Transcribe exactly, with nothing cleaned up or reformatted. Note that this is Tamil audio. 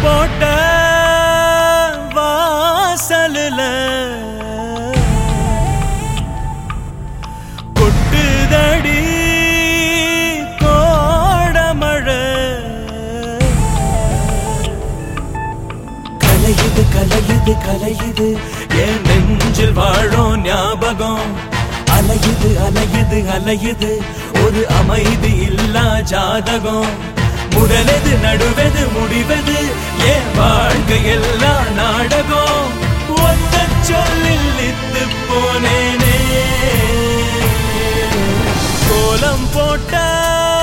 போட்ட வாசல்ல கொட்டுதடி கோடமழை கலையுது கலையுது கலையுது என் நெஞ்சில் வாழும் ஞாபகம் அலையுது அலையுது அலையுது ஒரு அமைதி இல்லா ஜாதகம் முதலது நடுவது முடிவது என் வாழ்க்கை எல்லாம் நாடகம் ஒத்த சொல்லில் இத்து போனேனே கோலம் போட்ட